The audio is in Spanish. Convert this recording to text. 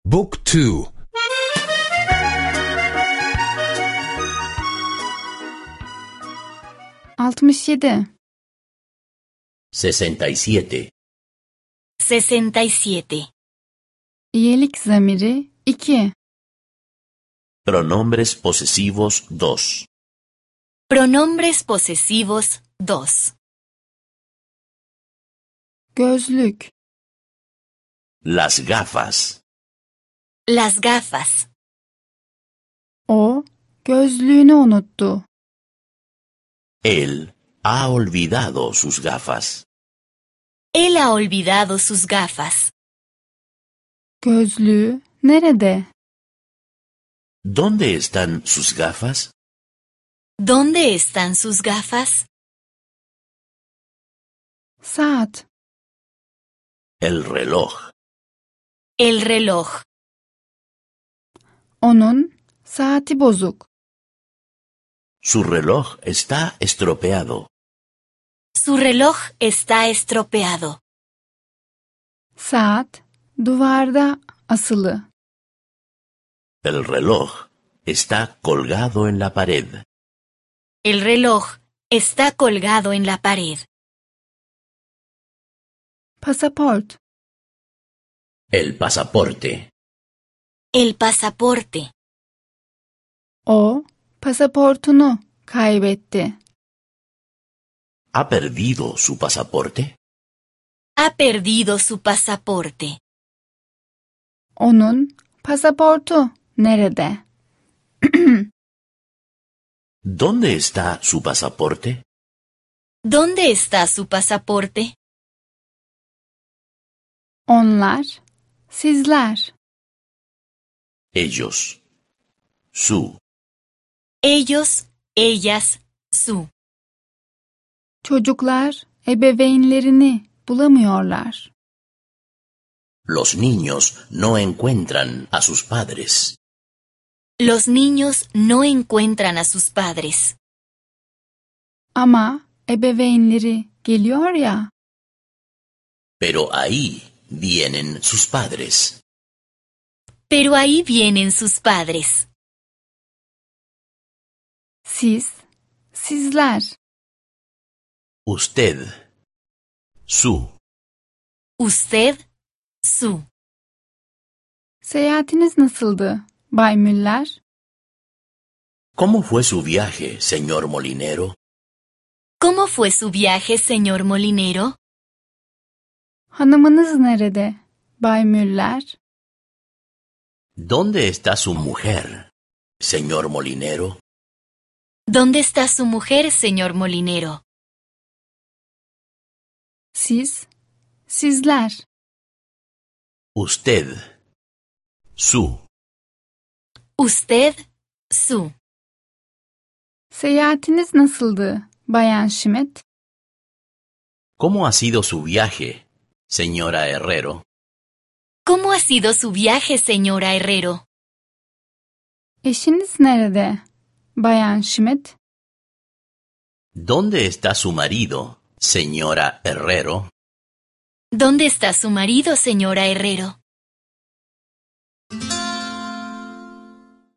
Book 2. 67. 67. 67. İyelik zamiri 2. Pronombres posesivos 2. Pronombres posesivos 2. Gözlük, Las gafas. Las gafas. o gözlüğünü unuttu. Él ha olvidado sus gafas. Él ha olvidado sus gafas. Gözlüğü nerede? ¿Dónde están sus gafas? ¿Dónde están sus gafas? Saat, El reloj. El reloj. onun saati bozuk. Su reloj está estropeado. Su reloj está estropeado. Saat duvarda asılı. El reloj está colgado en la pared. El reloj está colgado en la pared. Pasaport, El pasaporte. El pasaporte. o pasaportunu kaybetti. ¿Ha perdido su pasaporte? Ha perdido su pasaporte. Onun pasaportu nerede? ¿Dónde está su pasaporte? ¿Dónde está su pasaporte? Onlar, sizler. Ellos. Su. Ellos, ellas, su. Çocuklar ebeveynlerini bulamıyorlar. Los niños no encuentran a sus padres. Los niños no encuentran a sus padres. Ama ebeveynleri geliyor ya. Pero ahí vienen sus padres. Pero ahí vienen sus padres. Siz, sizler. Usted. Su. Usted, su. Seyahatiniz nasıldı, Bay Müller? ¿Cómo fue su viaje, señor molinero? ¿Cómo fue su viaje, señor molinero? Hanımınız nerede, Bay Müller? ¿Dónde está su mujer, señor molinero? ¿Dónde está su mujer, señor molinero? Siz, sizler. Usted. Su. Usted, su. Seyahatiniz nasıldı, Bayan Schmidt? ¿Cómo ha sido su viaje, señora Herrero? ¿Cómo ha sido su viaje, señora Herrero? Eşiniz nerede, Bayan Schmidt? ¿Dónde está su marido, señora Herrero? ¿Dónde está su marido, señora Herrero?